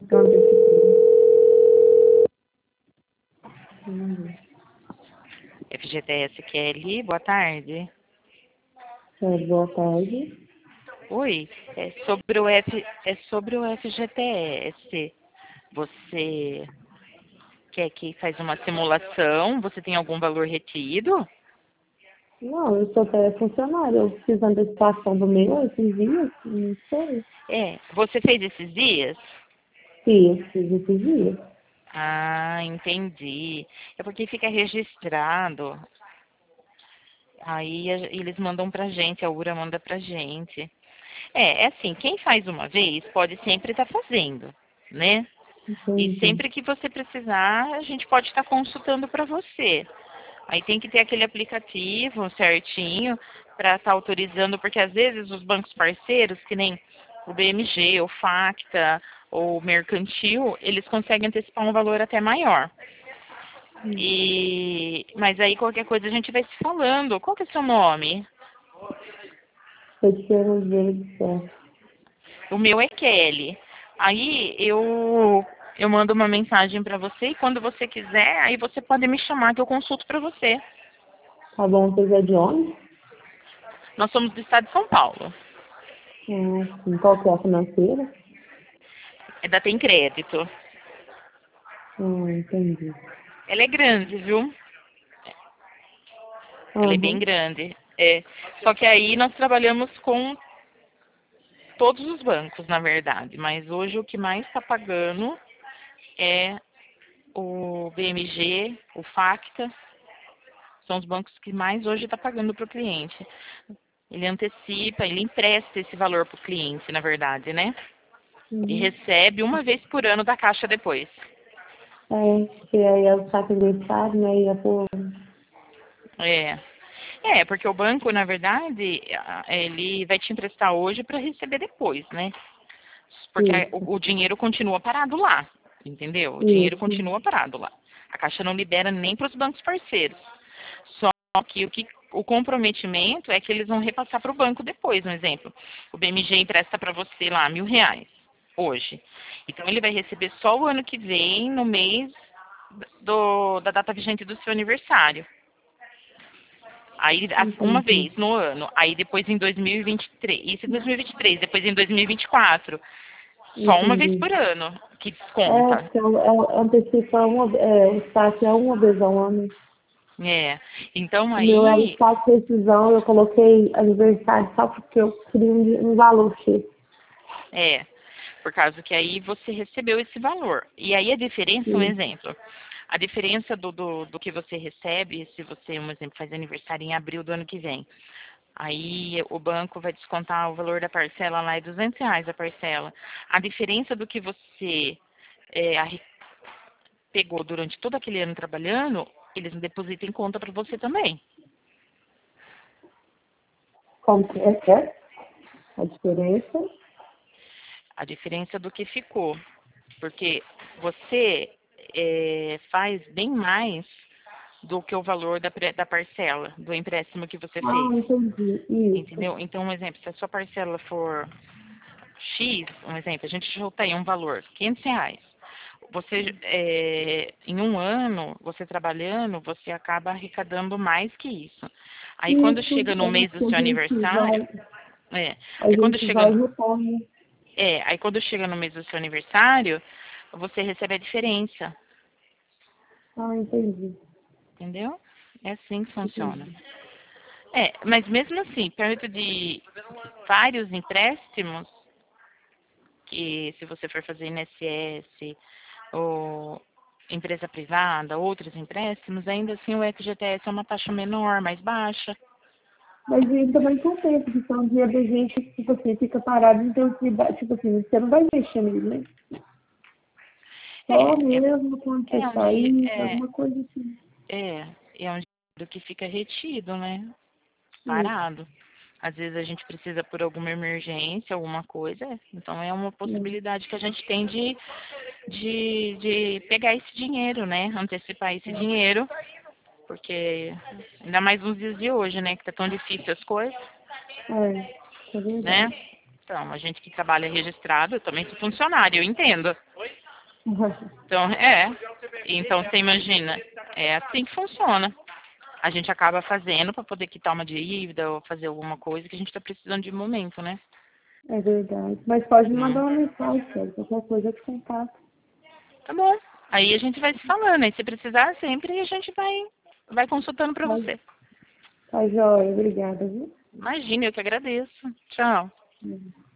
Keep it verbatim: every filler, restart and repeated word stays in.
F G T S Kelly, boa tarde. É, boa tarde. Oi, é sobre o F, é sobre o F G T S. Você quer que faz uma simulação? Você tem algum valor retido? Não, eu sou telefuncionária. Eu fiz a antecipação do meu esses dias. Não sei. É, você fez esses dias? Sim, eu fiz esses dias. Ah, entendi. É porque fica registrado. Aí a- eles mandam pra gente, a URA manda pra gente. É, é assim, quem faz uma vez pode sempre estar fazendo, né? E Entendi. sempre que você precisar, a gente pode estar consultando para você. Aí tem que ter aquele aplicativo certinho para estar autorizando, porque às vezes os bancos parceiros, que nem o B M G, o Facta, ou o Mercantil, eles conseguem antecipar um valor até maior. Hum. E mas aí qualquer coisa a gente vai se falando. Qual que é o seu nome? Pequeno verde certo. O meu é Kelly. Aí eu eu mando uma mensagem para você e quando você quiser, aí você pode me chamar que eu consulto para você. Tá bom, vocês é de onde? Nós somos do estado de São Paulo. Ah, sim. Qual que é a financeira? É da Tem Crédito. Ah, entendi. Ela é grande, viu? Ela é bem Aham. grande. É. Só que aí nós trabalhamos com todos os bancos, na verdade. Mas hoje o que mais está pagando é o B M G, o Facta. São os bancos que mais hoje está pagando para o cliente. Ele antecipa, ele empresta esse valor para o cliente, na verdade, né? E Uhum. recebe uma vez por ano da Caixa depois. É, porque aí é o saco aniversário, né? E é por... É. É, porque o banco, na verdade, a- ele vai te emprestar hoje para receber depois, né? Porque a- Isso, o, o dinheiro continua parado lá, entendeu? O dinheiro isso. continua parado lá. A Caixa não libera nem para os bancos parceiros. Só que o, que o comprometimento é que eles vão repassar para o banco depois, um exemplo. O B M G empresta para você lá mil reais hoje. Então ele vai receber só o ano que vem, no mês do, da data vigente do seu aniversário. Aí, a- uma Entendi. vez no ano. Aí, depois em dois mil e vinte e três. Isso em dois mil e vinte e três. Depois em dois mil e vinte e quatro. Só uma vez Entendi. por ano que É, desconta. porque é, é, antecipa uma, é, o saque é uma vez ao ano. É. Então, O meu era aí... o saque decisão, eu coloquei aniversário só porque eu queria um, um valor X. É. Por causa que aí você recebeu esse valor. E aí a diferença, um Sim. exemplo. A diferença do, do, do que você recebe, se você, um exemplo, faz aniversário em abril do ano que vem. Aí o banco vai descontar o valor da parcela lá, é duzentos reais a parcela. A diferença do que você é, arre- pegou durante todo aquele ano trabalhando, eles depositam em conta para você também. Como que é, que é a diferença? A diferença do que ficou. Porque você é, faz bem mais do que o valor da, pre- da parcela, do empréstimo que você Ah, fez. entendi. Isso. Entendeu? Então, um exemplo, se a sua parcela for X, um exemplo, a gente junta aí um valor, quinhentos reais. Você, é, em um ano, você trabalhando, você acaba arrecadando mais que isso. Aí quando Isso, chega no é mês do que a seu gente aniversário, vai, é, a aí quando gente chega, vai retorno. é, aí quando chega no mês do seu aniversário, você recebe a diferença, Ah, entendi. entendeu? É assim que funciona. Entendi. É, mas mesmo assim, perto de vários empréstimos, que se você for fazer I N S S ou empresa privada, outros empréstimos, ainda assim o F G T S é uma taxa menor, mais baixa. Mas ele também compensa, porque são dia da gente, tipo assim, fica parado, então, tipo assim, você não vai mexer nele, né? Só É, é, mesmo quando você é um dia, sair, é, alguma coisa assim. é, é um dinheiro que fica retido, né? Isso. Parado. Às vezes a gente precisa por alguma emergência, alguma coisa, é. Então é uma É. possibilidade que a gente tem de, de, de pegar esse dinheiro, né? Antecipar esse dinheiro, porque ainda mais nos dias de hoje, né? Que tá tão difícil as coisas, É, é né? verdade. Então, a gente que trabalha registrado, eu também sou funcionário, eu entendo. Então, é. Então, você imagina, é assim que funciona. A gente acaba fazendo para poder quitar uma dívida ou fazer alguma coisa que a gente está precisando de momento, né? É verdade. Mas pode me Hum. mandar uma mensagem, Kelly. Qualquer coisa eu te contato. Tá bom. Aí a gente vai se falando. Aí se precisar sempre, a gente vai, vai consultando para Tá, você. tá joia. Obrigada, viu? Imagina, eu que agradeço. Tchau. Hum.